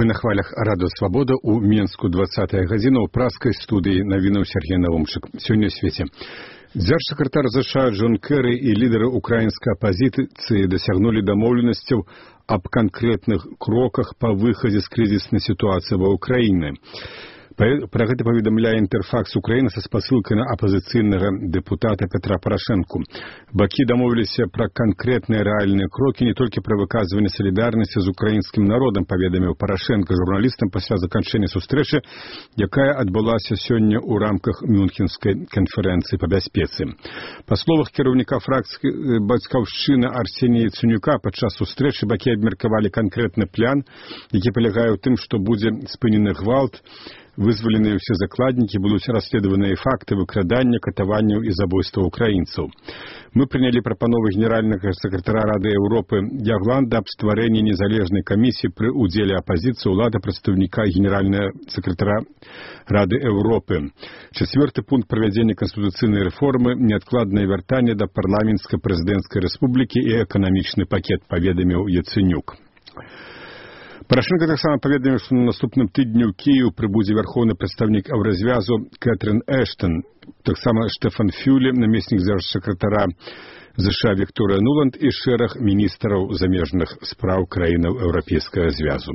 Мы на хвалях Радыё Свабода у Менску 20-я гадзіна ў праскай студыі навінаў Сергей Навумчык. Сёння ў свеце. Дзяржсакратар США Джон Кэры і лідары украінскай апазіцыі дасягнулі дамоўленасцяў аб канкрэтных кроках па выхадзе з крызіснай сітуацыі ва ўкраіне. Пра гэта паведамляе Інтэрфакс Украіны са спасылкай на апазіцыйнага дэпутата Петра Парашэнку. Бакі дамовіліся пра канкрэтныя рэальныя крокі не толькі пра выказванне салідарнасці з украінскім народам, паведаміў Парашэнка журналістам пасля заканчэння сустрэчы, якая адбылася сёння ў рамках Мюнхенскай канферэнцыі па бяспецы. Па словах кіраўніка фракцыі бацькаўшчыны Арсенія Яценюка, падчас сустрэчы бакі абмеркавалі канкрэтны план, які палягае ў тым, што будзе спынены гвалт, вызваленыя ўсе закладнікі, будуць расследаваныя факты выкрадання, катаванняў і забойства украінцаў. Мы прынялі прапановы генеральнага сакратара Рады Еўропы Ягланда аб стварэнні незалежнай камісіі пры ўдзеле апазіцыі ўлады прадстаўніка генеральнага сакратара Рады Еўропы. Чацвёрты пункт правядзення канстытуцыйнай рэформы, неадкладнае вяртанне да парламенцкай прэзідэнцкай рэспублікі і эканамічны пакет, паведаміў Яценюк. Парашэнка таксама паведаміў, што на наступным тыдні ў Кіеў прыбудзе вярхоўны прадстаўнік Еўразвязу Кэтрын Эштон, таксама Штефан Фюле, намеснік дзяржсакратара США Вікторыя Нуланд і шэраг міністраў замежных спраў краінаў Еўрапейскага звязу.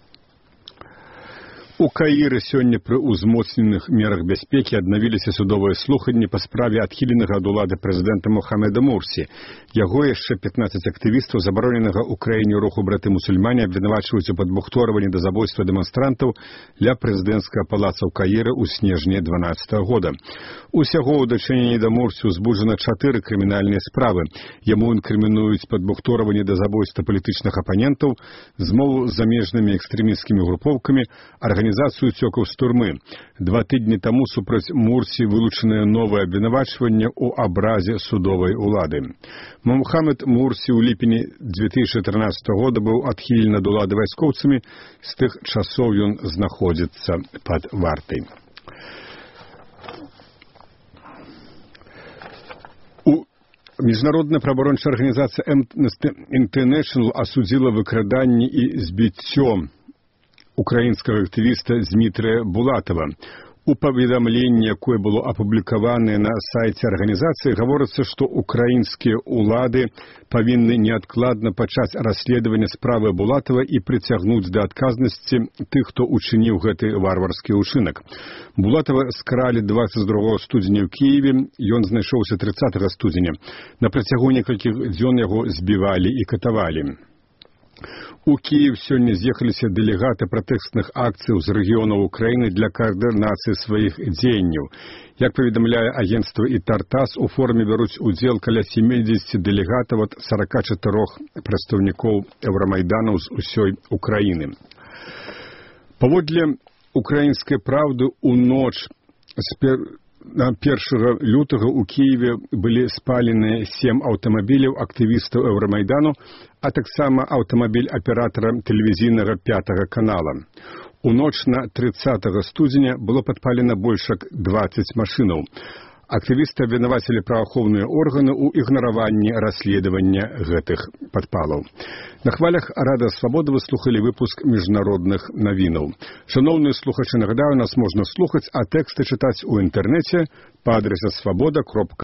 У Каіры сёння пры ўзмоцненых мерах бяспекі аднавіліся судовыя слуханні па справе адхіленага ад улады прэзідэнта Мохамеда Мурсі. Яго яшчэ 15 актывістаў забароненага ў краіне руху браты-мусульмане абвінавачваюць у падбухторванні да забойства дэманстрантаў ля прэзідэнцкага палаца ў Каіры ў снежні 2012 года. Усяго ў дачыненні да Мурсі ўзбуджана 4 крымінальныя справы. Яму інкрымінуюць падбухторванне да забойства палітычных апанентаў, змову з замежнымі экстрэмісцкімі групоўкамі, арганізацыю цёкаў з турмы. 2 тыдні таму супраць Мурсі вылучанае новае абвінавачванне ў абразе судовай улады. Мухаммед Мурсі ў ліпені 2014 года быў адхілены ад улады вайскоўцамі, з тых часоў ён знаходзіцца пад вартай. Міжнародная праваабарончая арганізацыя Amnesty International асудзіла выкраданне і збіццё украінскага актывіста Змітрыя Булатава. У паведамленні, якое было апублікаванае на сайце арганізацыі, гаворыцца, што украінскія ўлады павінны неадкладна пачаць расследаванне справы Булатава і прыцягнуць да адказнасці тых, хто учыніў гэты варварскі ўчынак. Булатава скралі 22 студзеня ў Кіеве, ён знайшоўся 30 студзеня. На працягу некалькіх дзён яго збівалі і катавалі. У Киев сёння з'ехаліся дэлегаты пратэстных акцый з рэгіёнаў Украіны для каардынацыі сваіх дзеянняў. Як паведамляе агенцтва ІТАР-ТАСС, у форуме бяруць удзел каля 70 дэлегатаў ад 44 прадстаўнікоў Еўрамайданаў з усёй Украіны. Паводле украінскай праўды, у ноч на 1 лютага ў Кіеве былі спаленыя 7 аўтамабіляў актывістаў Еўрамайдану, а таксама аўтамабіль аператара тэлевізійнага 5 канала. У ноч на 30 студзеня было падпалена больш як 20 машынаў. Актывісты абвінавацілі праваахоўныя органы ў ігнараванні расследавання гэтых падпалаў. На хвалях Радыё Свабода вы слухалі выпуск міжнародных навінаў. Шаноўныя слухачы, нагадаю, нас можна слухаць, а тэксты чытаць у інтэрнэце па адрасе свабода.ру.